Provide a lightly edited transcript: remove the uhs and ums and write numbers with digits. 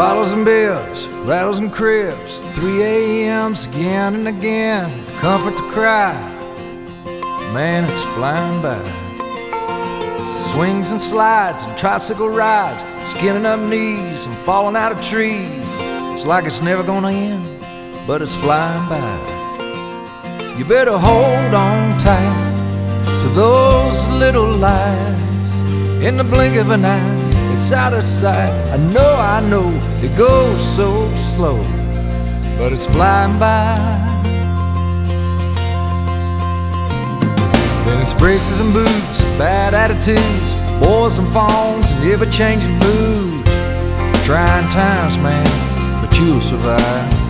Bottles and bibs, rattles and cribs, 3 a.m.s again and again. Comfort to cry, man, it's flying by. Swings and slides and tricycle rides, skinning up knees and falling out of trees. It's like it's never gonna end, but it's flying by. You better hold on tight to those little lives. In the blink of an eye, it's out of sight. I know, it goes so slow, but it's flying by. Then it's braces and boots, bad attitudes, boys and phones, and ever-changing moods. Trying times, man, but you'll survive.